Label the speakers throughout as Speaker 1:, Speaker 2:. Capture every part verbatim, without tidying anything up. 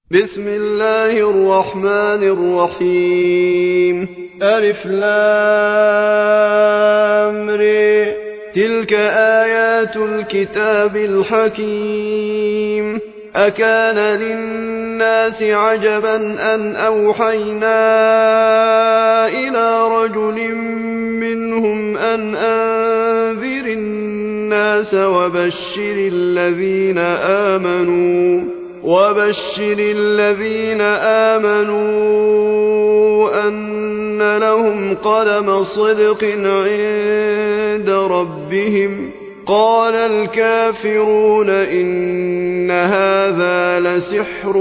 Speaker 1: بسم الله الرحمن الرحيم. ألف لام ر. تلك آيات الكتاب الحكيم. أكان للناس عجبا أن أوحينا إلى رجل منهم أن أنذر الناس وبشر الذين آمنوا وبشر الذين آمنوا أن لهم قدم صدق عند ربهم. قال الكافرون إن هذا لسحر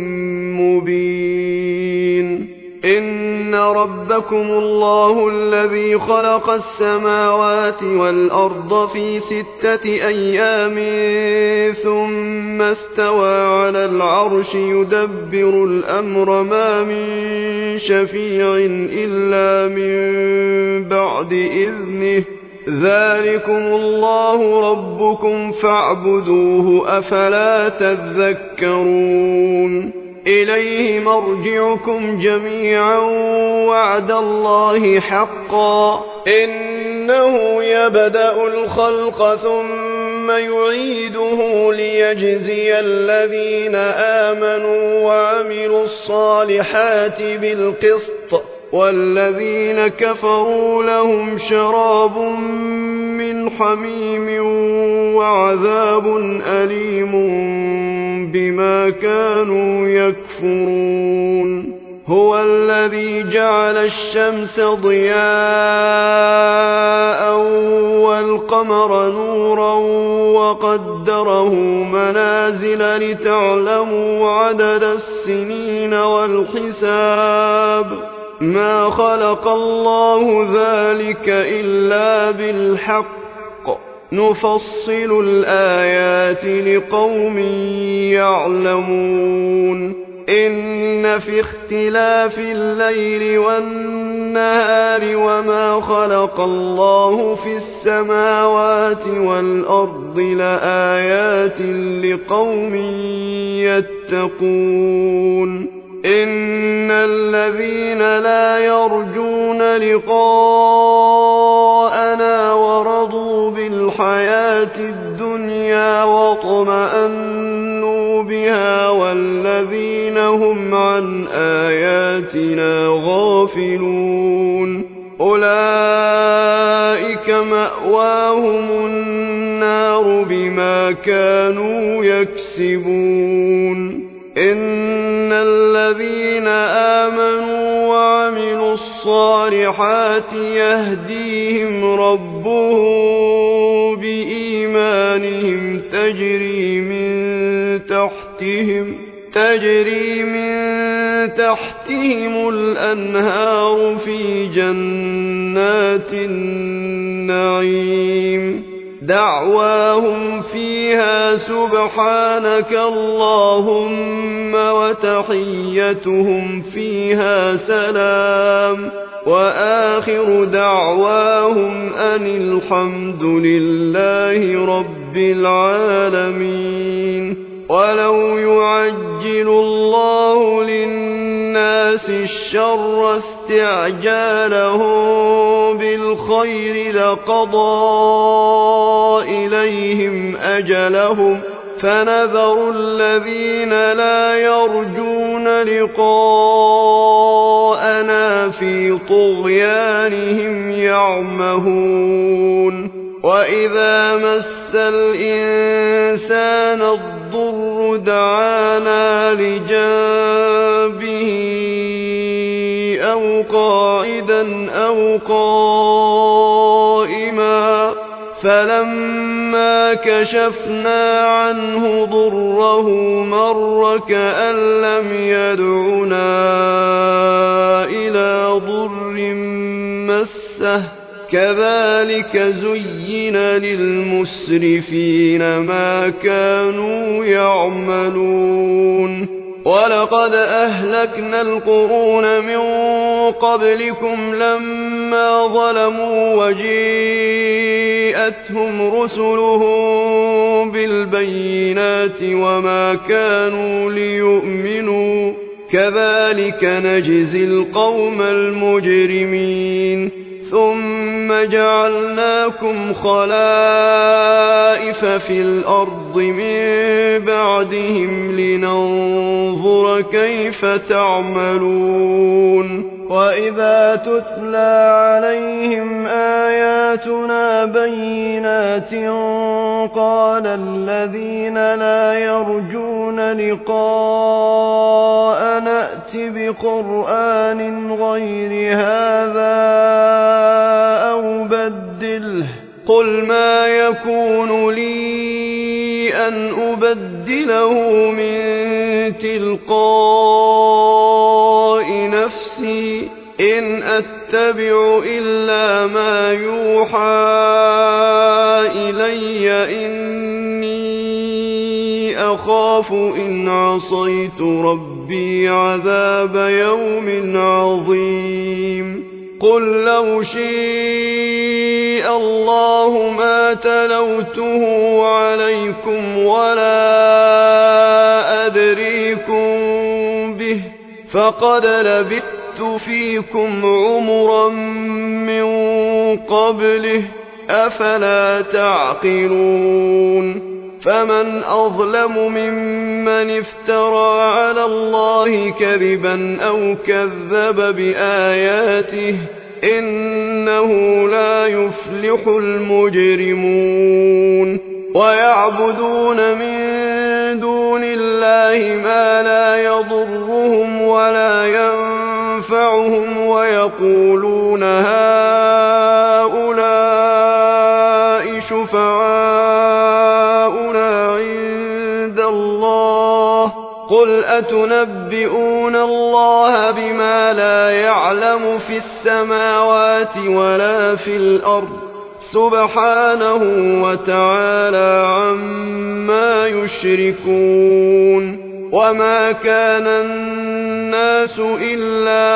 Speaker 1: مبين. إن ربكم الله الذي خلق السماوات والأرض في ستة أيام ثم استوى على العرش يدبر الأمر ما من شفيع إلا من بعد إذنه. ذلكم الله ربكم فاعبدوه أفلا تذكرون. إليه مرجعكم جميعا وعد الله حقا. إنه يبدأ الخلق ثم يعيده ليجزي الذين آمنوا وعملوا الصالحات بالقسط والذين كفروا لهم شراب من حميم وعذاب أليم بما كانوا يكفرون. هو الذي جعل الشمس ضياء والقمر نورا وقدره منازل لتعلموا عدد السنين والحساب. ما خلق الله ذلك إلا بالحق. نفصل الآيات لقوم يعلمون. إن في اختلاف الليل والنهار وما خلق الله في السماوات والأرض لآيات لقوم يتقون. إن الذين لا يرجون لقاءنا ورضوا بالحياة الدنيا واطمأنوا بها والذين هم عن آياتنا غافلون أولئك مأواهم النار بما كانوا يكسبون. إن الذين آمنوا وعملوا الصالحات يهديهم ربهم بإيمانهم تجري من تحتهم تجري من تحتهم الأنهار في جنات النعيم. دعواهم فيها سبحانك اللهم وتحيتهم فيها سلام وآخر دعواهم أن الحمد لله رب العالمين. ولو يعجل الله للناس الشر استعجالهم بالخير لقضى إليهم أجلهم فنذر الذين لا يرجون لقاءنا في طغيانهم يعمهون. وإذا مس الإنسان الضر دعانا لجنبه أو قاعدا أو قائما فلما كشفنا عنه ضره مر كأن لم يدعنا إلى ضر مسه. كذلك زين للمسرفين ما كانوا يعملون. ولقد أهلكنا القرون من قبلكم لما ظلموا وجيءتهم رسلهم بالبينات وما كانوا ليؤمنوا كذلك نجزي القوم المجرمين ثم جعلناكم خلائف في الأرض من بعدهم لننظر كيف تعملون وإذا تتلى عليهم آياتنا بينات قال الذين لا يرجون لقاء نأت بقرآن غير هذا أو بدله قل ما يكون لي أن أبدله من تلقاء نفسي إن أتبع إلا ما يوحى إلي إني أخاف إن عصيت ربي عذاب يوم عظيم قل لو شاء الله ما تلوته عليكم ولا أدريكم به فقد لبثت فيكم عمرا من قبله أفلا تعقلون فمن أظلم ممن افترى على الله كذبا أو كذب بآياته إنه لا يفلح المجرمون ويعبدون من دون الله ما لا يضرهم ولا ينفعهم ويقولون هؤلاء شفعاؤنا عند الله قل أتنبئون الله بما لا يعلم في السماوات ولا في الأرض سبحانه وتعالى عما يشركون وما كان الناس إلا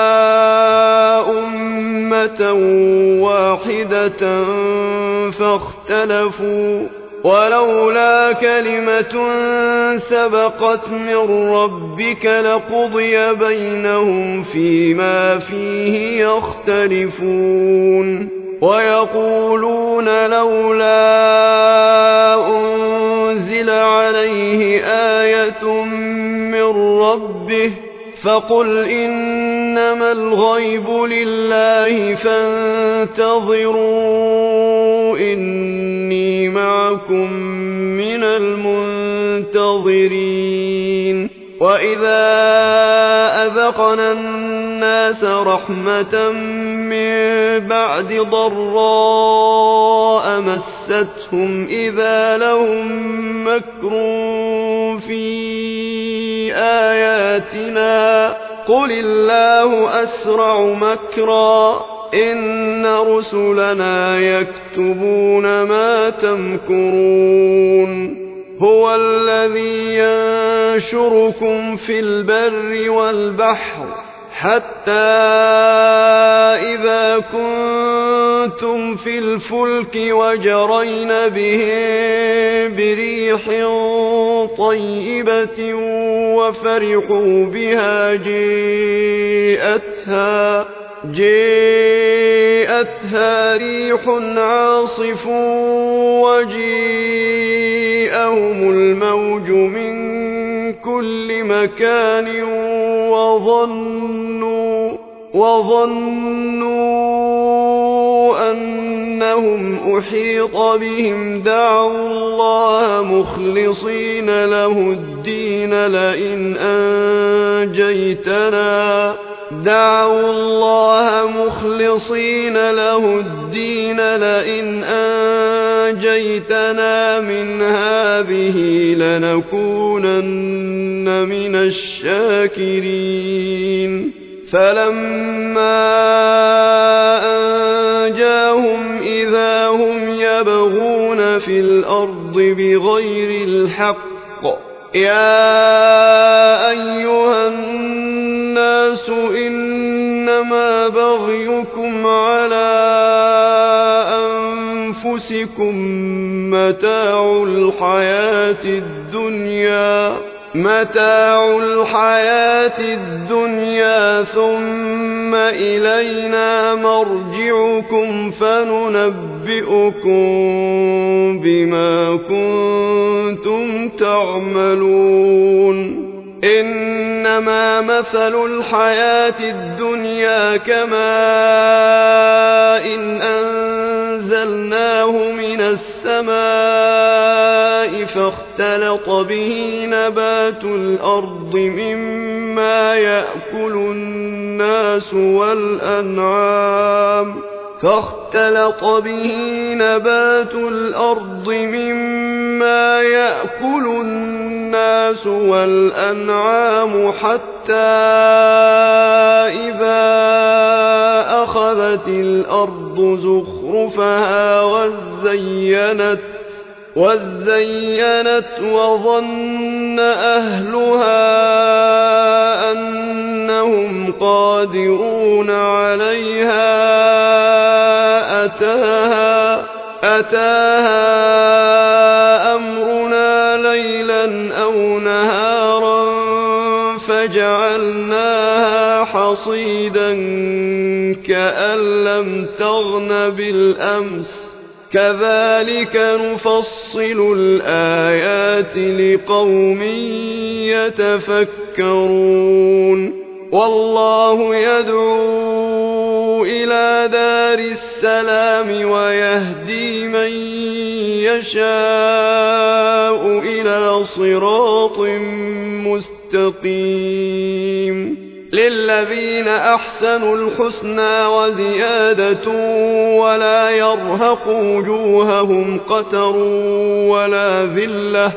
Speaker 1: أمة واحدة فاختلفوا ولولا كلمة سبقت من ربك لقضي بينهم فيما فيه يختلفون ويقولون لولا أنزل عليه آية من ربه فقل إنما الغيب لله فانتظروا إني معكم من المنتظرين وإذا أذقنا الناس رحمة من بعد ضراء مستهم إذا لهم مكر في آياتنا قل الله أسرع مكرا إن رسلنا يكتبون ما تمكرون هو الذي ينشركم في البر والبحر حتى إذا كنتم في الفلك وجرين بهم بريح طيبة وفرحوا بها جاءتها جاءتها ريح عاصف وجيءهم الموج من كل مكان وظنوا وظنوا أنهم أحيط بهم دعوا الله مخلصين له الدين لئن أنجيتنا دعوا الله مخلصين له الدين لئن أنجيتنا من هذه لنكونن من الشاكرين فلما أنجاهم إذا هم يبغون في الأرض بغير الحق يا أيها إنما بغيكم على أنفسكم متاع الحياة الدنيا متاع الحياة الدنيا ثم إلينا مرجعكم فننبئكم بما كنتم تعملون إنما مثل الحياة الدنيا كماء إن أنزلناه من السماء فاختلط به نبات الأرض مما يأكل الناس والأنعام فاختلط به نبات الأرض مما يأكل الناس والأنعام حتى إذا أخذت الأرض زخرفها وزينت وزينت وظن أهلها أنهم قادرون عليها أتاها أتاها أمرنا ليلا أو نهارا فجعلناها حصيدا كأن لم تغن بالأمس كذلك نفصل الآيات لقوم يتفكرون والله يدعو إلى دار السلام ويهدي من يشاء إلى صراط مستقيم للذين أحسنوا الحسنى وزيادة ولا يرهق وجوههم قتر ولا ذلة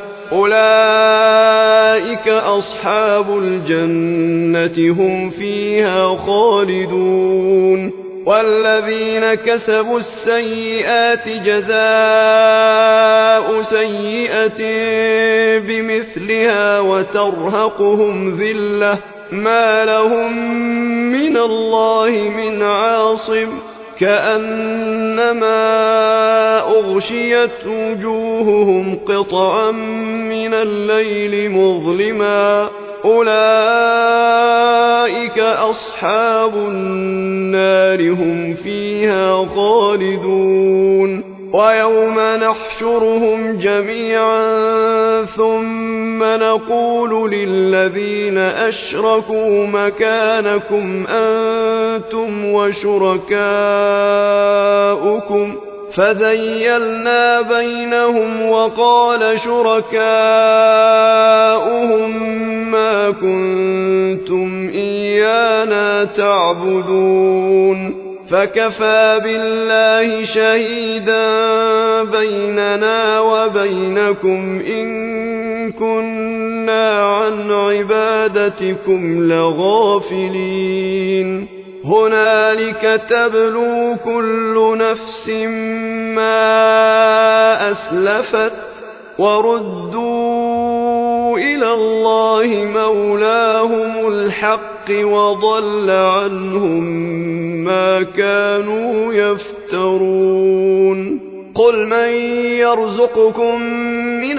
Speaker 1: أولئك أصحاب الجنة هم فيها خالدون والذين كسبوا السيئات جزاء سيئة بمثلها وترهقهم ذلة ما لهم من الله من عاصم كأنما أغشيت وجوههم قطعا من الليل مظلما أولئك أصحاب النار هم فيها خالدون ويوم نحشرهم جميعا ثم نقول للذين أشركوا مكانكم أنتم وشركاؤكم فزيلنا بينهم وقال شركاؤهم ما كنتم إيانا تعبدون فكفى بالله شهيدا بيننا وبينكم إن كنا عن عبادتكم لغافلين هنالك تبلو كل نفس ما أسلفت وردوا إلى الله مولاهم الحق وضل عنهم ما كانوا يفترون قل من يرزقكم من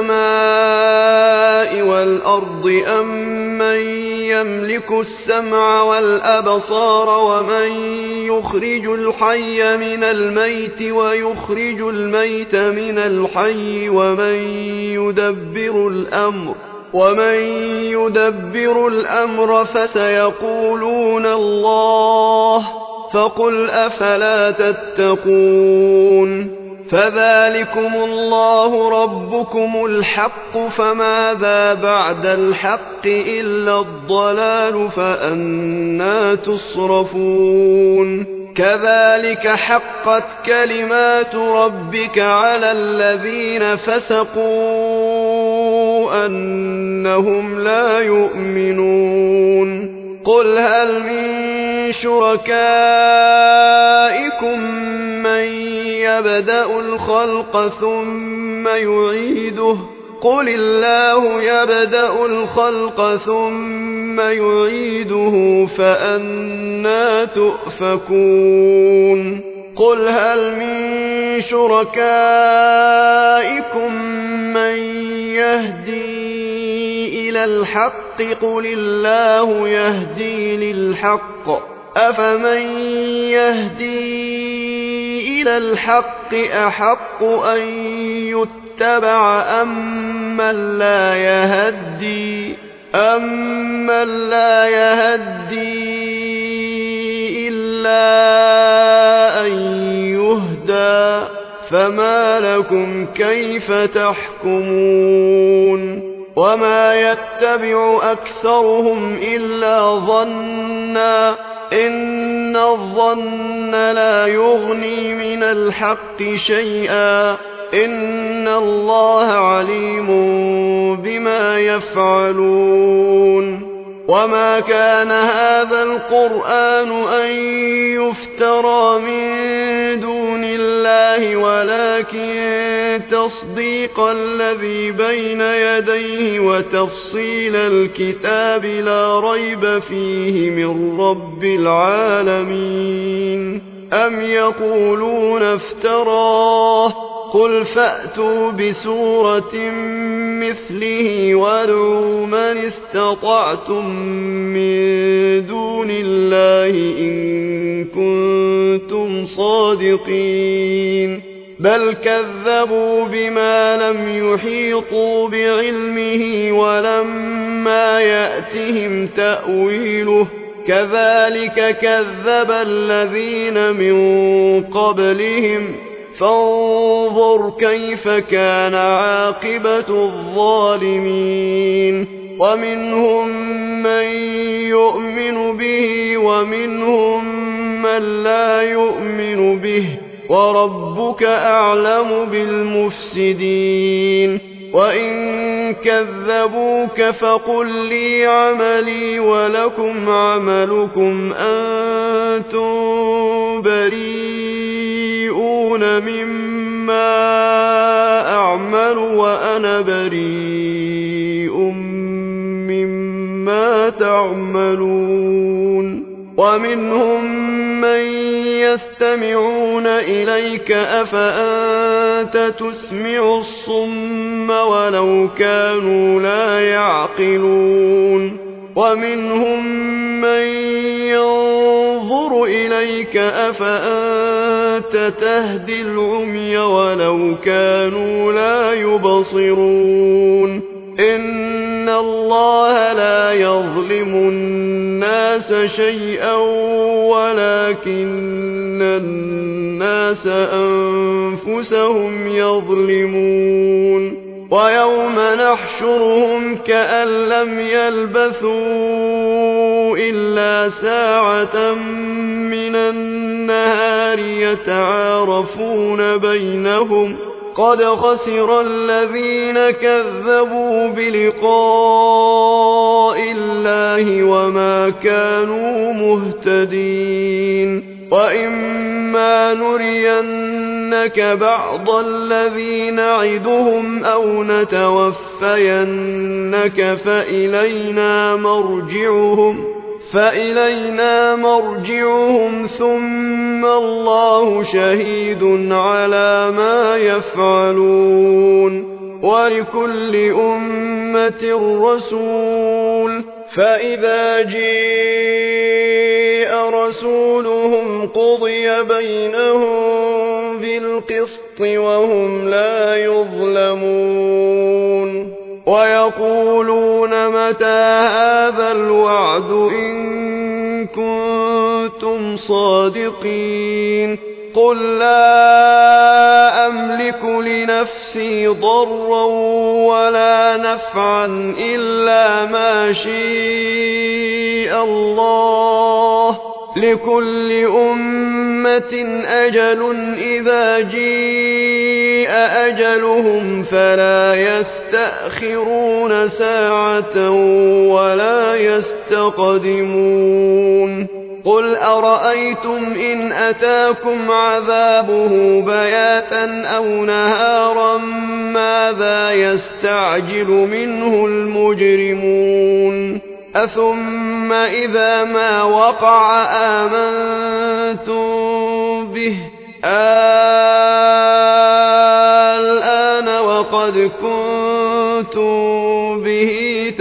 Speaker 1: السماء والأرض أم من يملك السمع والأبصار ومن يخرج الحي من الميت ويخرج الميت من الحي ومن يدبر الأمر ومن يدبر الأمر فسيقولون الله فقل أفلا تتقون فذلكم الله ربكم الحق فماذا بعد الحق إلا الضلال فأنى تصرفون كذلك حقت كلمات ربك على الذين فسقوا أنهم لا يؤمنون قل هل من شركائكم من يبدأ الخلق ثم يعيده قل الله يبدأ الخلق ثم يعيده فأنى تؤفكون قل هل من شركائكم من يهدي إلى الحق قل الله يهدي للحق أفمن يهدي إلى الحق أحق أن يتبع أمن لا يهدي أمن لا يهدي إلا أن يهدى فما لكم كيف تحكمون وما يتبع أكثرهم إلا ظنا إن الظن لا يغني من الحق شيئا إن الله عليم بما يفعلون وما كان هذا القرآن أن يفترى من دون الله ولكن تصديق الذي بين يديه وتفصيل الكتاب لا ريب فيه من رب العالمين أم يقولون افتراه قل فأتوا بسورة مثله وادعوا من استطعتم من دون الله إن كنتم صادقين بل كذبوا بما لم يحيطوا بعلمه ولما يأتهم تأويله كذلك كذب الذين من قبلهم فانظر كيف كان عاقبة الظالمين ومنهم من يؤمن به ومنهم من لا يؤمن به وربك أعلم بالمفسدين وإن كذبوك فقل لي عملي ولكم عملكم أنتم بريئون مما أعمل وأنا بريء مما تعملون ومنهم من يستمعون إليك أفأنت تسمع الصم ولو كانوا لا يعقلون ومنهم من ينظر إليك أفأنت تهدي العمي ولو كانوا لا يبصرون إن الله لا يظلم الناس شيئا ولكن الناس أنفسهم يظلمون ويوم نحشرهم كأن لم يلبثوا إلا ساعة من النهار يتعارفون بينهم قد خسر الذين كذبوا بلقاء الله وما كانوا مهتدين وإما نرينك بعض الذي نعدهم أو نتوفينك فإلينا مرجعهم فإلينا مرجعهم ثم الله شهيد على ما يفعلون ولكل أمة رسول فإذا جاء رسولهم قضي بينهم بالقسط وهم لا يظلمون ويقولون متى هذا الوعد إن كنتم صادقين قل لا أملك لنفسي ضرا ولا نفعا إلا ما شاء الله لكل أمة أجل إذا جاء أجلهم فلا يستأخرون ساعة ولا يستقدمون قل أرأيتم إن أتاكم عذابه بياتا أو نهارا ماذا يستعجل منه المجرمون أثم إذا ما وقع آمنتم به الآن وقد كنتم به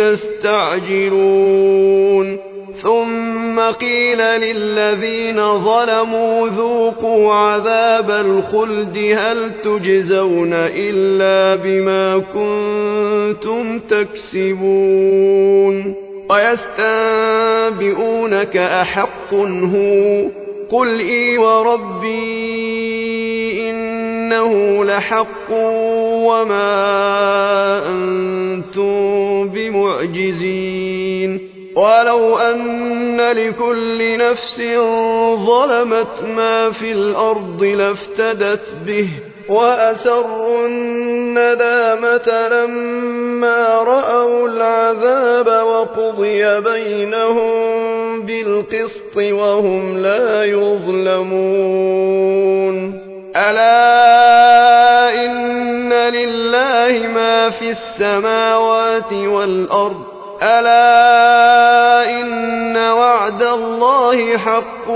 Speaker 1: تستعجلون ثم قيل للذين ظلموا ذوقوا عذاب الخلد هل تجزون إلا بما كنتم تكسبون ويستنبئونك أحق هو قل إي وربي إنه لحق وما أنتم بمعجزين ولو أن لكل نفس ظلمت ما في الأرض لافتدت به وأسروا الندامة لما رأوا العذاب وقضي بينهم بالقسط وهم لا يظلمون ألا إن لله ما في السماوات والأرض ألا إن وعد الله حق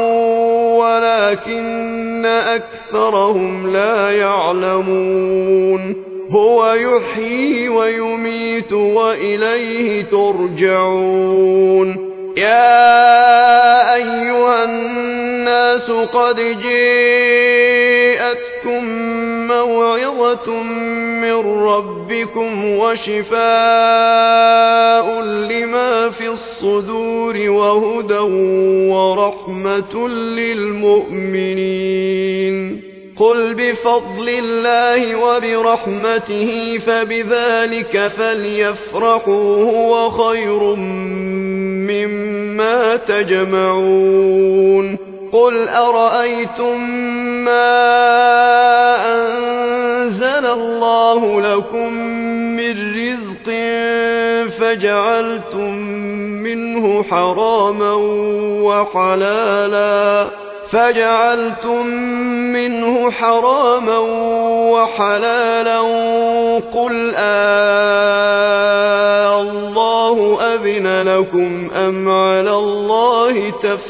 Speaker 1: ولكن أكثرهم لا يعلمون هو يحيي ويميت وإليه ترجعون يا أيها الناس قد جاءتكم موعظة من ربكم وشفاء لما في الصدور وهدى ورحمة للمؤمنين قل بفضل الله وبرحمته فبذلك فليفرحوا هو خير مما تجمعون قل أرأيتم ما أنزل الله لكم من رزق فجعلتم منه حراما وحلالا فجعلتم منه حراما وحلالا قل آه الله أذن لكم أم على الله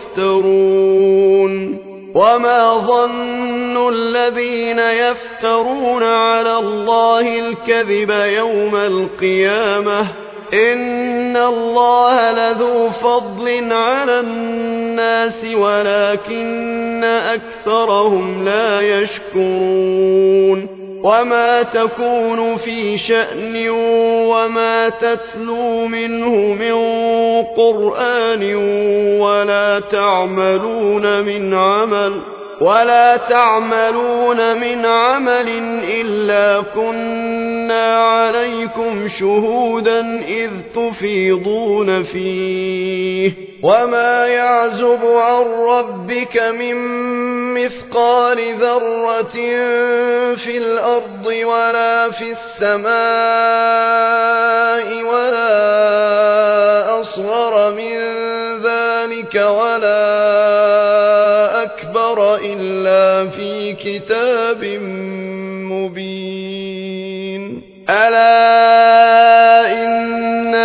Speaker 1: تفترون وما ظن الذين يفترون على الله الكذب يوم القيامة إن الله لذو فضل على الناس ولكن أكثرهم لا يشكرون وما تكون في شأن وما تتلو منه من قرآن ولا تعملون من عمل ولا تعملون من عمل إلا كنا عليكم شهودا إذ تفيضون فيه وما يعزب عن ربك من مثقال ذرة في الأرض ولا في السماء ولا أصغر من ذلك ولا أكبر إلا في كتاب مبين ألا إن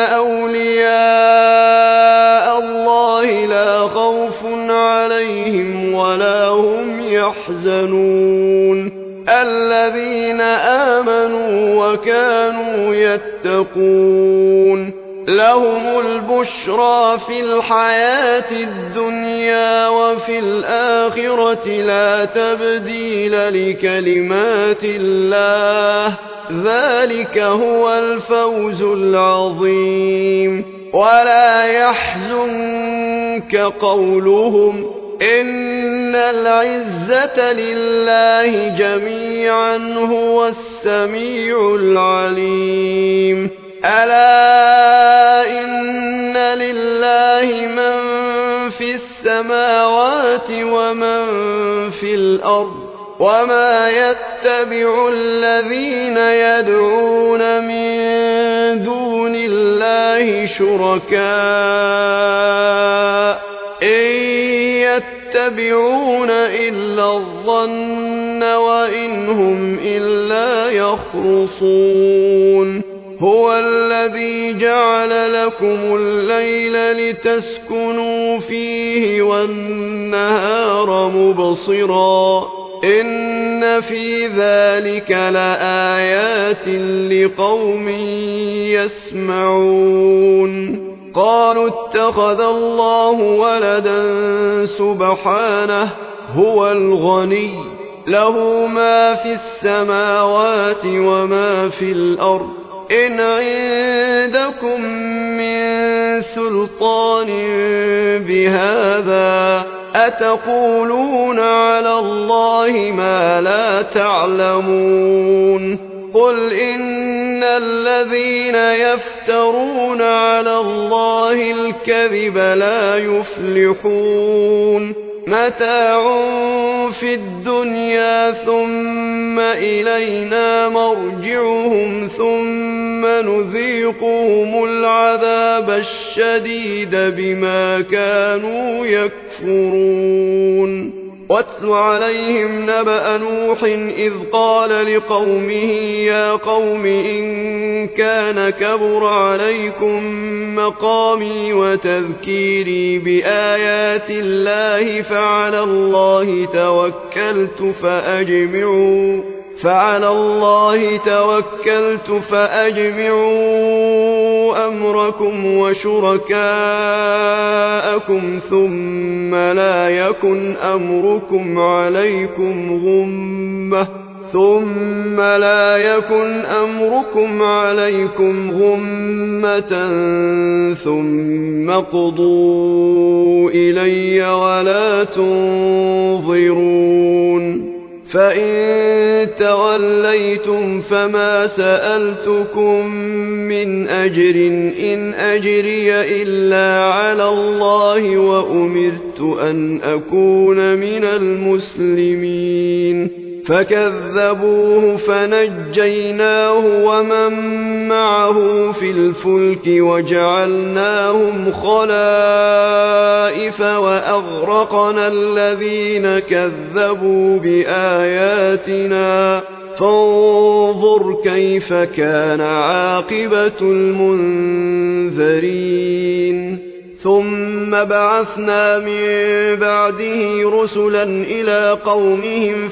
Speaker 1: أولياء الله لا خوف عليهم ولا هم يحزنون الذين آمنوا وكانوا يتقون لهم البشرى في الحياة الدنيا وفي الآخرة لا تبديل لكلمات الله ذلك هو الفوز العظيم ولا يحزنك قولهم إن العزة لله جميعا هو السميع العليم ألا إن لله من في السماوات ومن في الأرض وما يتبع الذين يدعون من دون الله شركاء إن يتبعون إلا الظن وإن هم إلا يخرصون هو الذي جعل لكم الليل لتسكنوا فيه والنهار مبصرا إن في ذلك لآيات لقوم يسمعون قالوا اتخذ الله ولدا سبحانه هو الغني له ما في السماوات وما في الأرض إن عندكم من سلطان بهذا أتقولون على الله ما لا تعلمون قل إن الذين يفترون على الله الكذب لا يفلحون متاع في الدنيا ثم إلينا مرجعهم ثم نذيقهم العذاب الشديد بما كانوا يكفرون واتل عليهم نبأ نوح إذ قال لقومه يا قوم إن كان كبر عليكم مقامي وتذكيري بآيات الله فعلى الله توكلت فأجمعوا فعلى الله توكلت فأجمعوا أمركم وشركاءكم ثم لا يكن أمركم عليكم غمة ثم لا يكن أمركم عليكم غمة ثم اقضوا إلي ولا تنظرون فإن توليتم فما سألتكم من أجر إن أجري إلا على الله وأمرت أن أكون من المسلمين فكذبوه فنجيناه ومن معه في الفلك وجعلناهم خلائف وأغرقنا الذين كذبوا بآياتنا فانظر كيف كان عاقبة المنذرين ثم بعثنا من بعده رسلا إلى قومهم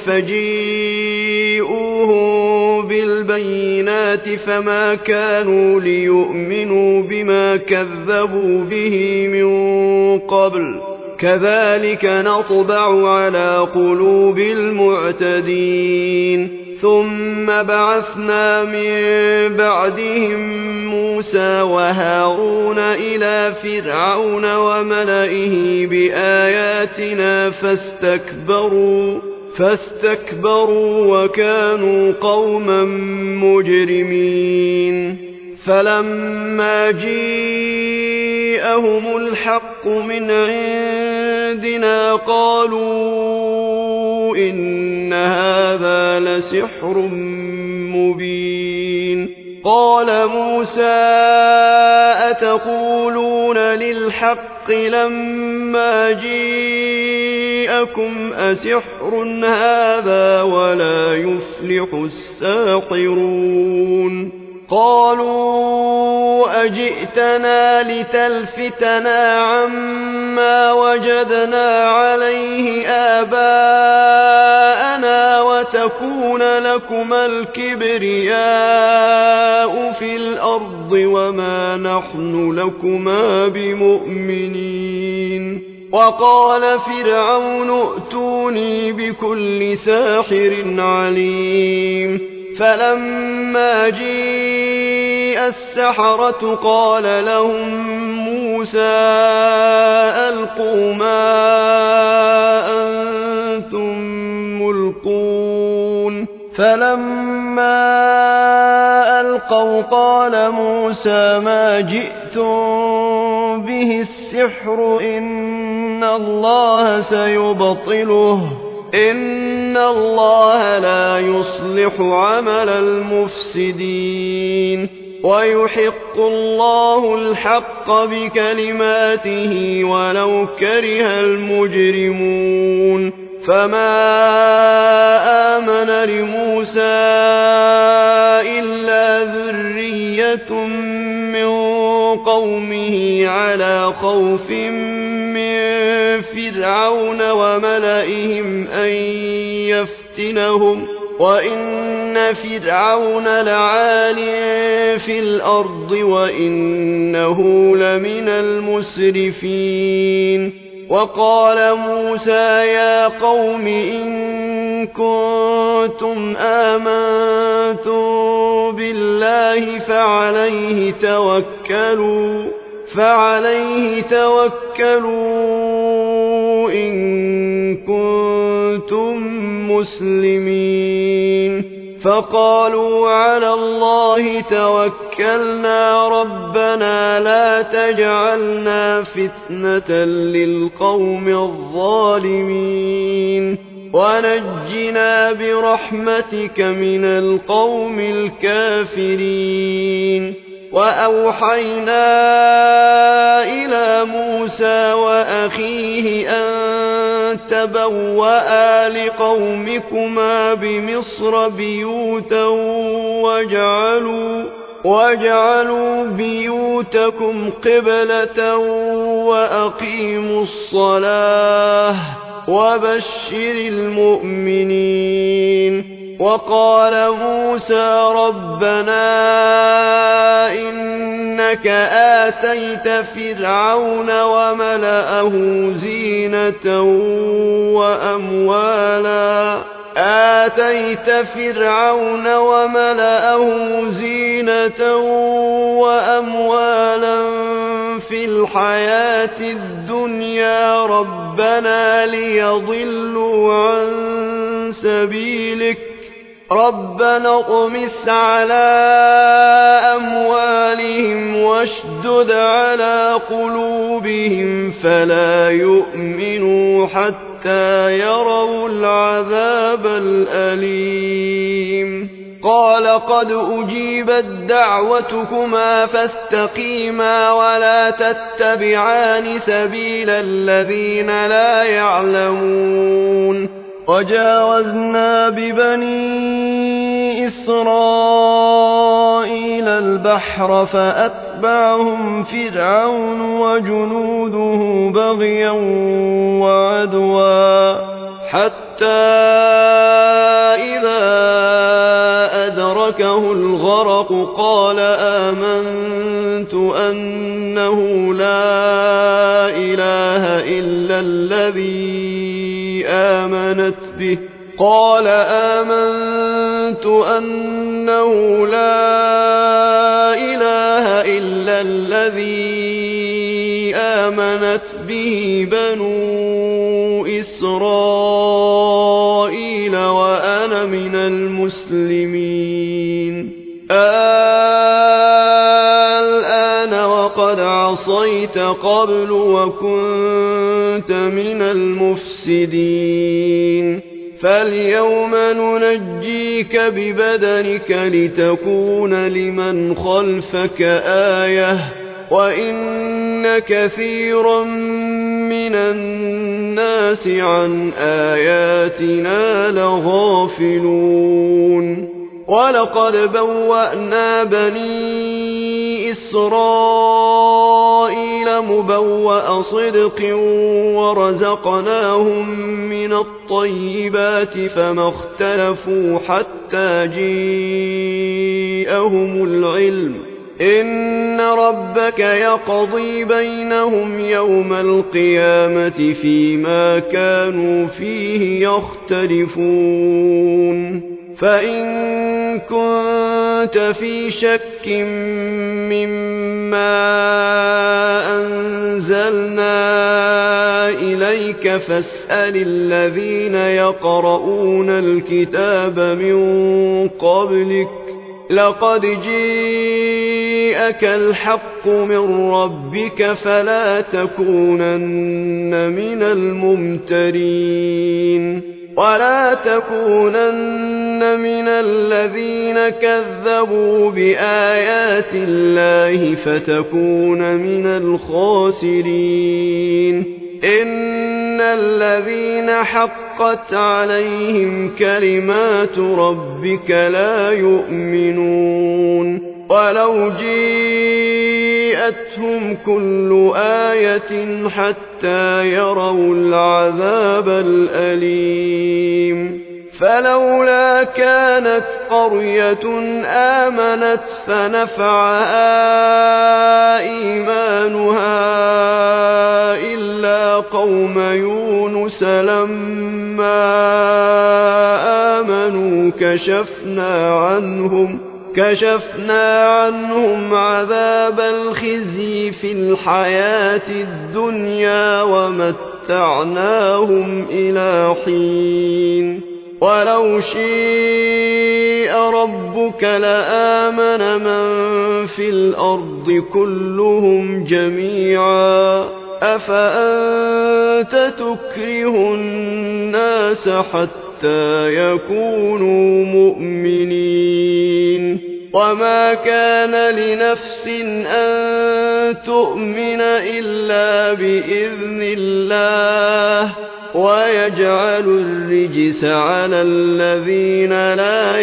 Speaker 1: فجيئوهم بالبينات فما كانوا ليؤمنوا بما كذبوا به من قبل كذلك نطبع على قلوب المعتدين ثم بعثنا من بعدهم موسى وهارون إلى فرعون وملئه بآياتنا فاستكبروا فاستكبروا وكانوا قوما مجرمين فلما جاءهم الحق من عندنا قالوا إن هذا لسحر مبين قال موسى أتقولون للحق لما جاءكم أسحر هذا ولا يفلح الساحرون قالوا أجئتنا لتلفتنا عما وجدنا عليه آباءنا وتكون لكما الكبرياء في الأرض وما نحن لكما بمؤمنين وقال فرعون ائتوني بكل ساحر عليم فلما جاء السحرة قال لهم موسى ألقوا ما أنتم ملقون فلما ألقوا قال موسى ما جئتم به السحر إن الله سيبطله إن الله لا يصلح عمل المفسدين ويحق الله الحق بكلماته ولو كره المجرمون فما آمن لموسى إلا ذرية من قومه على خوف من فرعون وملئهم أن يفتنهم وإن فرعون لعال في الأرض وإنه لمن المسرفين وقال موسى يا قوم إن كنتم آمنتم بالله فعليه توكلوا فعليه توكلوا إن كنتم مسلمين فقالوا على الله توكلنا ربنا لا تجعلنا فتنة للقوم الظالمين ونجنا برحمتك من القوم الكافرين وأوحينا إلى موسى وأخيه أن تبوأ لقومكما بمصر بيوتا واجعلوا, واجعلوا بيوتكم قبلة وأقيموا الصلاة وبشر المؤمنين وقال موسى ربنا إنك آتيت فرعون وملأه زينة وأموالا آتيت فرعون وملأه زينة وأموالا في الحياة الدنيا ربنا ليضلوا عن سبيلك ربنا اطمس على أموالهم واشدد على قلوبهم فلا يؤمنوا حتى يروا العذاب الأليم قال قد أجيبت دعوتكما فاستقيما ولا تتبعان سبيل الذين لا يعلمون وجاوزنا ببني إسرائيل البحر فأتبعهم فرعون وجنوده بغيا وعدوا حتى إذا أدركه الغرق قال آمنت أنه لا إله إلا الذي آمنت به قال آمنت أنه لا إله إلا الذي آمنت به بنو إسرائيل وأنا من المسلمين الآن وقد عصيت قبل وكنت من المفسدين فاليوم ننجيك ببدنك لتكون لمن خلفك آية وإن كثيرا من الناس عن آياتنا لغافلون ولقد بوأنا بني إسرائيل مبوأ صدق ورزقناهم من الطيبات فما اختلفوا حتى جيءهم العلم إن ربك يقضي بينهم يوم القيامة فيما كانوا فيه يختلفون فإن كنت في شك مما أنزلنا إليك فاسأل الذين يقرؤون الكتاب من قبلك لقد جاءك الحق من ربك فلا تكونن من الممترين ولا تكونن من الذين كذبوا بآيات الله فتكون من الخاسرين إن الذين حقت عليهم كلمات ربك لا يؤمنون ولو جيءتهم كل آية حتى يروا العذاب الأليم فلولا كانت قرية آمنت فنفعها إيمانها إلا قوم يونس لما آمنوا كشفنا عنهم كشفنا عنهم عذاب الخزي في الحياة الدنيا ومتعناهم إلى حين ولو شيء ربك لآمن من في الأرض كلهم جميعا أفأنت تكره الناس حتى يكونوا مؤمنين وما كان لنفس أن تؤمن إلا بإذن الله ويجعل الرجس على الذين لا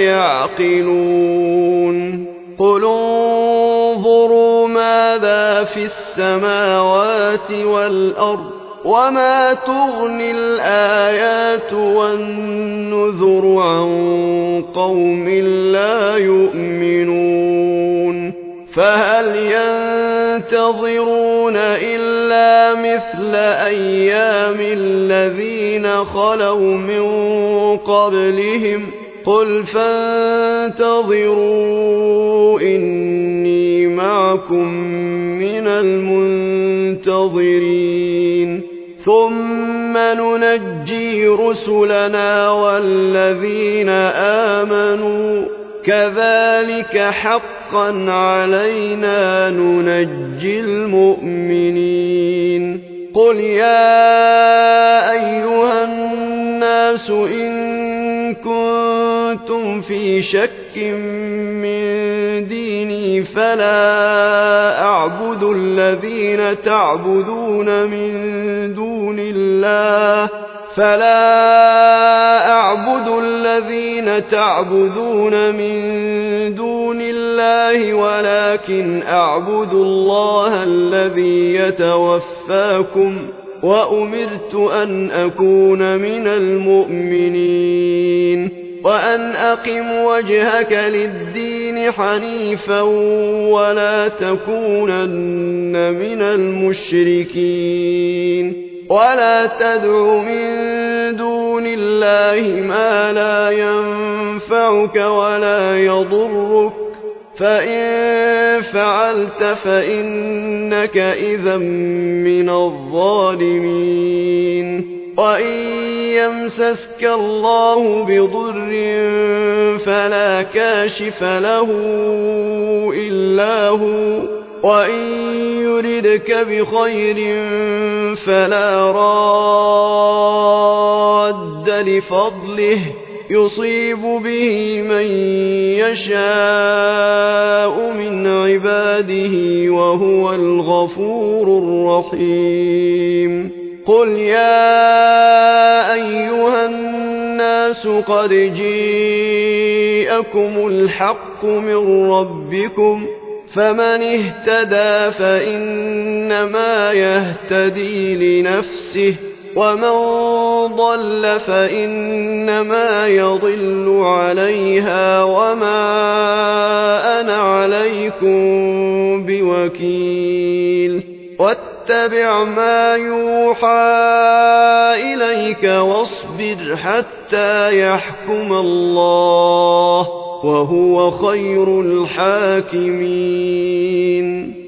Speaker 1: يعقلون قل انظروا ماذا في السماوات والأرض وما تغني الآيات والنذر عن قوم لا يؤمنون فهل ينتظرون إلا مثل أيام الذين خلوا من قبلهم قل فانتظروا إني معكم من المنتظرين ثم ننجي رسلنا والذين آمنوا كذلك حقا علينا ننجي المؤمنين قل يا أيها الناس إن كنتم في شك من ديني فلا أعبد الذين تعبدون من دون الله فلا أعبد الذين تعبدون من دون الله ولكن أعبد الله الذي يتوفاكم وأمرت أن أكون من المؤمنين وأن أقم وجهك للدين حنيفا ولا تكونن من المشركين ولا تدع من دون الله ما لا ينفعك ولا يضرك فإن فعلت فإنك إذا من الظالمين وإن يمسسك الله بضر فلا كاشف له إلا هو وإن يردك بخير فلا راد لفضله يصيب به من يشاء من عباده وهو الغفور الرحيم قل يا أيها الناس قد جيءكم الحق من ربكم فمن اهتدى فإنما يهتدي لنفسه ومن ضل فإنما يضل عليها وما أنا عليكم بوكيل واتبع ما يوحى إليك واصبر حتى يحكم الله وهو خير الحاكمين